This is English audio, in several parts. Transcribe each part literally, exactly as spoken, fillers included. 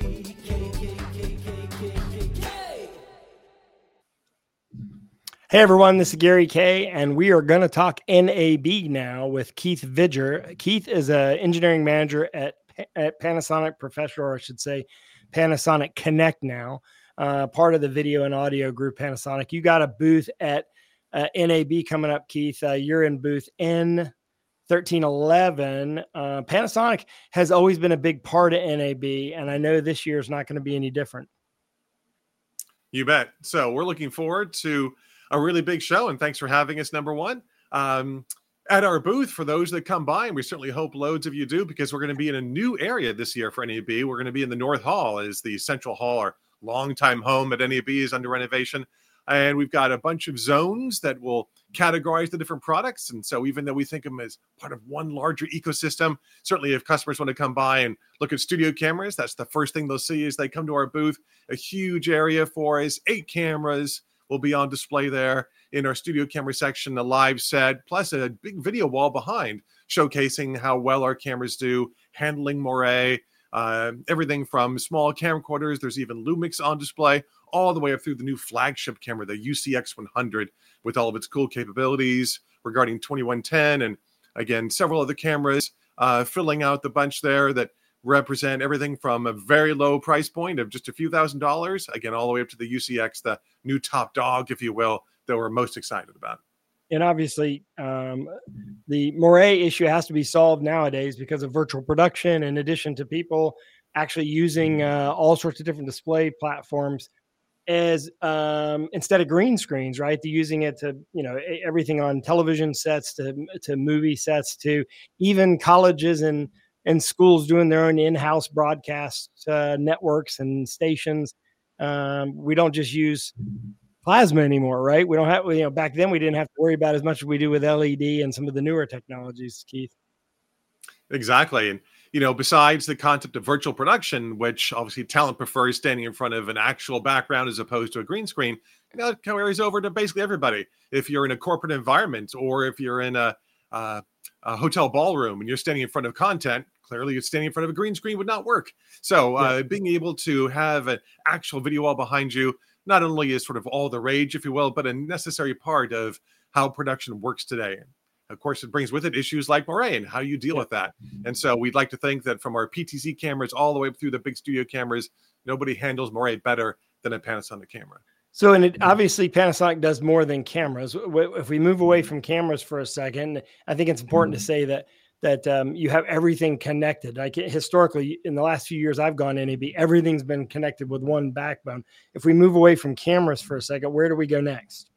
Hey everyone, this is Gary Kay, and we are going to talk N A B now with Keith Vidger. Keith is an engineering manager at, at Panasonic Professional, or I should say Panasonic Connect now, uh, part of the video and audio group Panasonic. You got a booth at uh, N A B coming up, Keith. Uh, you're in booth N thirteen eleven. Uh, Panasonic has always been a big part of N A B, and I know this year is not going to be any different. You bet. So we're looking forward to a really big show, and thanks for having us, number one, um, at our booth for those that come by, and we certainly hope loads of you do, because we're going to be in a new area this year for N A B. We're going to be in the North Hall, as the Central Hall, our longtime home at N A B, is under renovation, and we've got a bunch of zones that will categorize the different products, and so even though we think of them as part of one larger ecosystem, certainly if customers want to come by and look at studio cameras, that's the first thing they'll see as they come to our booth. A huge area for us, eight cameras will be on display there in our studio camera section, a live set, plus a big video wall behind showcasing how well our cameras do handling Moray, uh, everything from small camcorders. There's even Lumix on display, all the way up through the new flagship camera, the U C X one hundred, with all of its cool capabilities regarding twenty-one ten, and again, several other cameras uh, filling out the bunch there that represent everything from a very low price point of just a few thousand dollars, again, all the way up to the U C X, the new top dog, if you will, that we're most excited about. And obviously, um, the Moray issue has to be solved nowadays because of virtual production, in addition to people actually using uh, all sorts of different display platforms as um, instead of green screens, right? They're using it to, you know, everything on television sets to, to movie sets to even colleges and and schools doing their own in-house broadcast uh, networks and stations. Um, we don't just use plasma anymore, right? We don't have, you know, back then we didn't have to worry about as much as we do with L E D and some of the newer technologies, Keith. Exactly. And, you know, besides the concept of virtual production, which obviously talent prefers standing in front of an actual background as opposed to a green screen, you know, it carries over to basically everybody. If you're in a corporate environment, or if you're in a, uh, a hotel ballroom and you're standing in front of content, clearly standing in front of a green screen would not work. So uh, yeah. being able to have an actual video wall behind you not only is sort of all the rage, if you will, but a necessary part of how production works today. Of course, it brings with it issues like Moray and how you deal yeah. with that. And so we'd like to think that from our P T Z cameras all the way up through the big studio cameras, nobody handles Moray better than a Panasonic camera. So, and it, obviously Panasonic does more than cameras. If we move away from cameras for a second, I think it's important to say that that um, you have everything connected. Like historically, in the last few years I've gone N A B, everything's been connected with one backbone. If we move away from cameras for a second, where do we go next?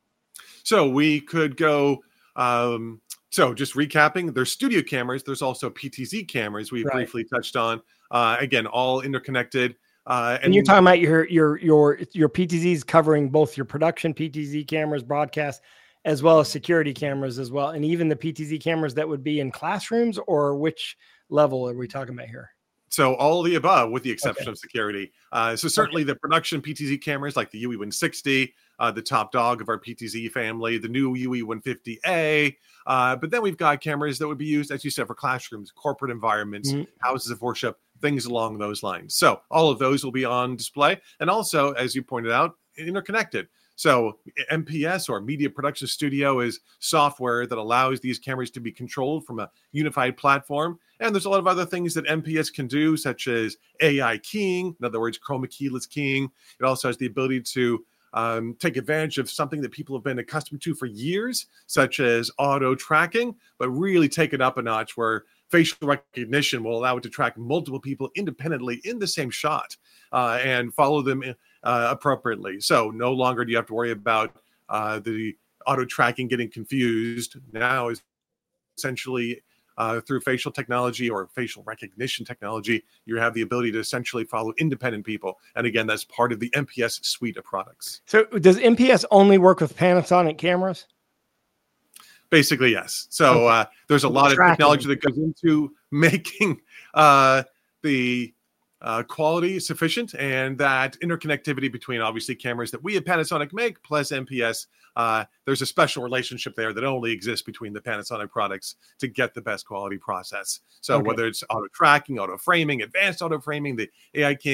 So we could go, um, so just recapping, there's studio cameras. There's also P T Z cameras we right. briefly touched on. Uh, again, all interconnected. Uh, and, and you're talking about your your your your P T Zs covering both your production P T Z cameras, broadcast, as well as security cameras as well, and even the P T Z cameras that would be in classrooms, or which level are we talking about here? So all of the above, with the exception okay. of security. Uh, so certainly okay. the production P T Z cameras like the U E one sixty, uh, the top dog of our P T Z family, the new U E one fifty A. Uh, but then we've got cameras that would be used, as you said, for classrooms, corporate environments, mm-hmm. houses of worship, things along those lines. So all of those will be on display. And also, as you pointed out, interconnected. So M P S, or Media Production Studio, is software that allows these cameras to be controlled from a unified platform. And there's a lot of other things that M P S can do, such as A I keying, in other words, chroma keyless keying. It also has the ability to um, take advantage of something that people have been accustomed to for years, such as auto tracking, but really take it up a notch, where facial recognition will allow it to track multiple people independently in the same shot uh, and follow them in, Uh, appropriately. So no longer do you have to worry about uh, the auto tracking getting confused. Now is essentially uh, through facial technology or facial recognition technology, you have the ability to essentially follow independent people. And again, that's part of the M P S suite of products. So does M P S only work with Panasonic cameras? Basically, yes. So okay. uh, there's a lot of technology that goes into making uh, the Uh, quality sufficient, and that interconnectivity between obviously cameras that we at Panasonic make plus M P S. Uh, there's a special relationship there that only exists between the Panasonic products to get the best quality process. So okay. whether it's auto tracking, auto framing, advanced auto framing, the A I keying,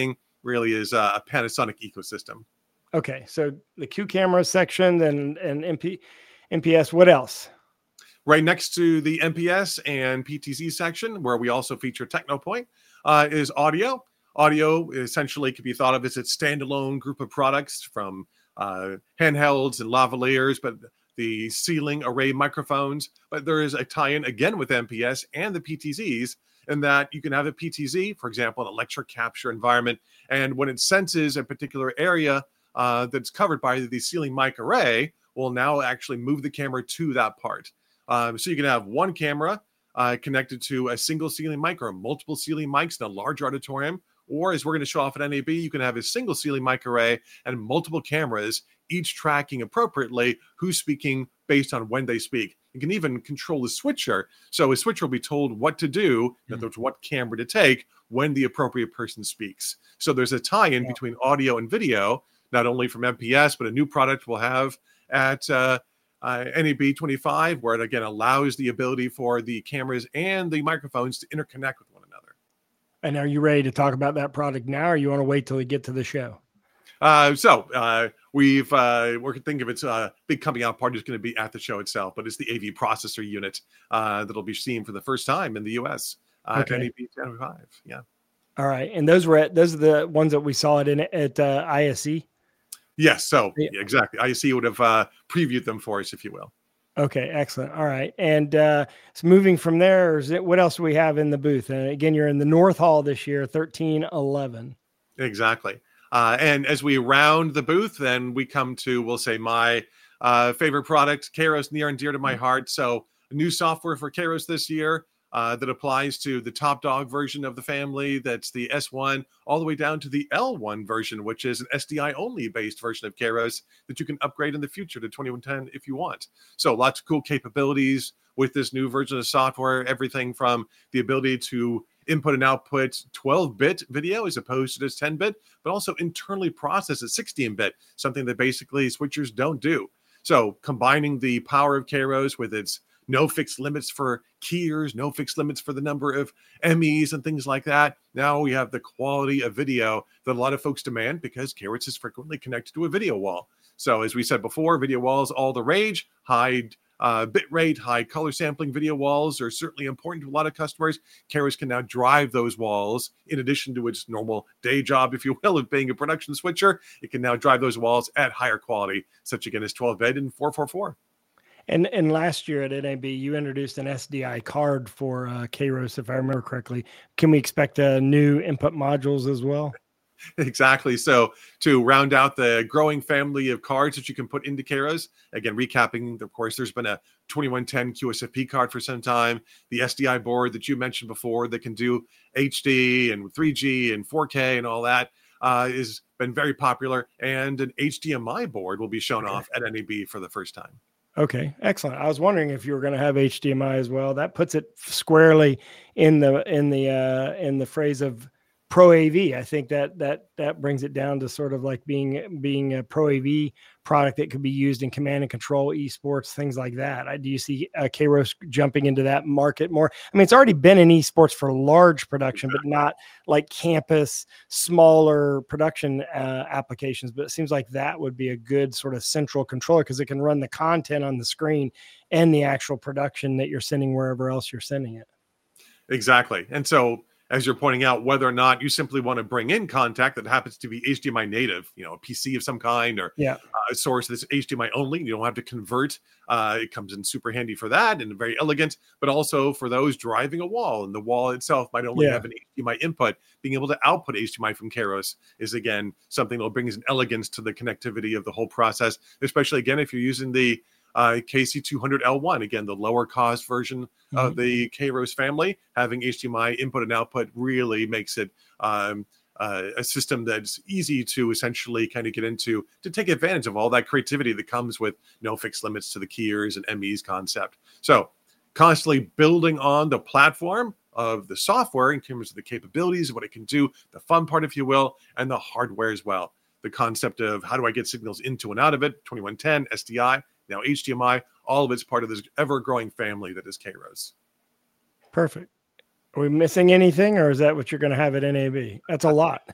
really is a Panasonic ecosystem. Okay, so the Q camera section, then and M P, M P S. What else? Right next to the M P S and P T Z section, where we also feature TechnoPoint, uh, is audio. Audio essentially can be thought of as a standalone group of products from uh, handhelds and lavaliers, but the ceiling array microphones. But there is a tie-in again with M P S and the P T Zs, in that you can have a P T Z, for example, an electric capture environment, and when it senses a particular area uh, that's covered by the ceiling mic array, will now actually move the camera to that part. Um, so you can have one camera uh, connected to a single ceiling mic or multiple ceiling mics in a large auditorium. Or as we're going to show off at N A B, you can have a single ceiling mic array and multiple cameras, each tracking appropriately who's speaking based on when they speak. You can even control the switcher. So a switcher will be told what to do, in other words, what camera to take when the appropriate person speaks. So there's a tie-in yeah. between audio and video, not only from M P S, but a new product we'll have at uh, uh, N A B twenty-five, where it again allows the ability for the cameras and the microphones to interconnect with one another. And are you ready to talk about that product now, or you want to wait till we get to the show? Uh, so uh, we've uh, we're thinking of its uh, big coming out party is going to be at the show itself, but it's the A V processor unit uh, that'll be seen for the first time in the U S uh, okay. at N A B twenty-five. Yeah. All right, and those were at, those are the ones that we saw it in at uh, I S E. Yes. So yeah. Yeah, exactly, I S E would have uh, previewed them for us, if you will. Okay, excellent. All right. And uh, so moving from there, is it, what else do we have in the booth? And again, you're in the North Hall this year, thirteen eleven. Exactly. Uh, and as we round the booth, then we come to, we'll say, my uh, favorite product, Kairos, near and dear to my heart. So new software for Kairos this year uh, that applies to the top dog version of the family. That's the S one all the way down to the L one version, which is an S D I only based version of Kairos that you can upgrade in the future to twenty-one ten if you want. So lots of cool capabilities with this new version of software, everything from the ability to input and output twelve-bit video as opposed to just ten-bit, but also internally process at sixteen-bit, something that basically switchers don't do. So combining the power of Kairos with its no fixed limits for keyers, no fixed limits for the number of M Es and things like that. Now we have the quality of video that a lot of folks demand because Kairos is frequently connected to a video wall. So as we said before, video walls, all the rage, high uh, bit rate, high color sampling video walls are certainly important to a lot of customers. Kairos can now drive those walls in addition to its normal day job, if you will, of being a production switcher. It can now drive those walls at higher quality, such again as twelve-bit and four forty-four. And and last year at N A B, you introduced an S D I card for uh, Kairos, if I remember correctly. Can we expect uh, new input modules as well? Exactly. So to round out the growing family of cards that you can put into Kairos, again, recapping, of course, there's been a twenty-one ten Q S F P card for some time, the S D I board that you mentioned before that can do H D and three G and four K and all that uh, has been very popular. And an H D M I board will be shown okay. off at N A B for the first time. Okay, excellent. I was wondering if you were going to have H D M I as well. That puts it squarely in the in the uh, in the phrase of Pro A V. I think that that that brings it down to sort of like being being a Pro A V product that could be used in command and control, esports, things like that. I, do you see uh, Kairos jumping into that market more? I mean, it's already been in esports for large production, but not like campus, smaller production uh, applications. But it seems like that would be a good sort of central controller because it can run the content on the screen and the actual production that you're sending wherever else you're sending it. Exactly. And so, as you're pointing out, whether or not you simply want to bring in contact that happens to be H D M I native, you know, a P C of some kind or yeah. uh, a source that's H D M I only, you don't have to convert. Uh, it comes in super handy for that and very elegant, but also for those driving a wall, and the wall itself might only yeah. have an H D M I input. Being able to output H D M I from Kairos is, again, something that brings an elegance to the connectivity of the whole process, especially, again, if you're using the Uh, K C two hundred L one, again, the lower cost version mm-hmm. of the Kairos family, having H D M I input and output really makes it um, uh, a system that's easy to essentially kind of get into to take advantage of all that creativity that comes with no fixed limits to the keyers and M Es concept. So constantly building on the platform of the software in terms of the capabilities, what it can do, the fun part, if you will, and the hardware as well. The concept of how do I get signals into and out of it, twenty-one ten, S D I, now H D M I, all of it's part of this ever-growing family that is Kairos. Perfect. Are we missing anything, or is that what you're going to have at N A B? That's a lot.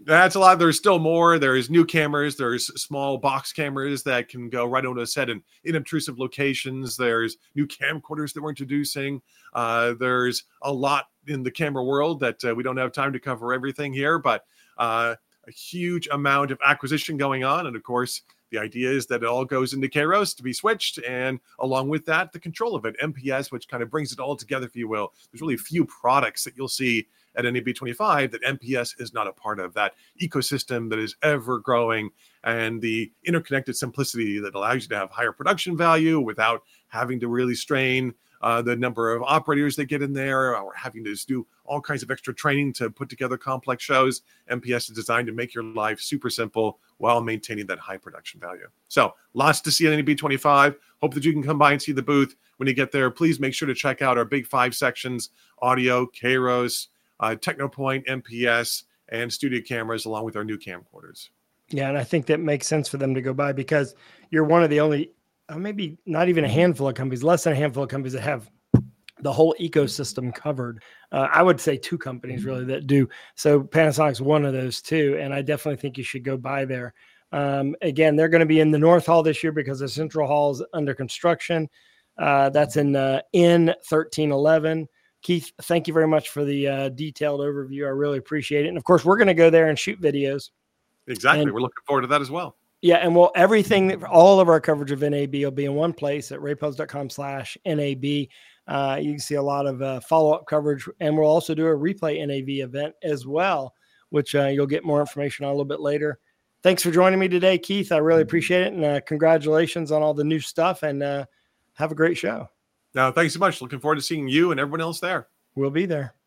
That's a lot. There's still more. There's new cameras. There's small box cameras that can go right onto a set in inobtrusive locations. There's new camcorders that we're introducing. Uh, there's a lot in the camera world that uh, we don't have time to cover everything here, but uh, a huge amount of acquisition going on. And of course, the idea is that it all goes into Kairos to be switched. And along with that, the control of it, M P S, which kind of brings it all together, if you will. There's really a few products that you'll see at N A B twenty-five that M P S is not a part of, that ecosystem that is ever growing, and the interconnected simplicity that allows you to have higher production value without having to really strain uh, the number of operators that get in there or having to just do all kinds of extra training to put together complex shows. M P S is designed to make your life super simple while maintaining that high production value. So lots to see at N A B twenty-five. Hope that you can come by and see the booth. When you get there, please make sure to check out our big five sections: audio, Kairos, Uh, Technopoint, M P S, and studio cameras, along with our new camcorders. Yeah, and I think that makes sense for them to go by, because you're one of the only, uh, maybe not even a handful of companies, less than a handful of companies that have the whole ecosystem covered. Uh, I would say two companies really that do. So Panasonic's one of those two, and I definitely think you should go by there. Um, again, they're going to be in the North Hall this year because the Central Hall is under construction. Uh, that's in uh, N thirteen eleven. Keith, thank you very much for the uh, detailed overview. I really appreciate it. And of course, we're going to go there and shoot videos. Exactly. And, we're looking forward to that as well. Yeah. And well, everything, that, all of our coverage of N A B will be in one place at raypels.com slash NAB. Uh, you can see a lot of uh, follow-up coverage, and we'll also do a replay N A B event as well, which uh, you'll get more information on a little bit later. Thanks for joining me today, Keith. I really appreciate it. And uh, congratulations on all the new stuff, and uh, have a great show. Now, thanks so much. Looking forward to seeing you and everyone else there. We'll be there.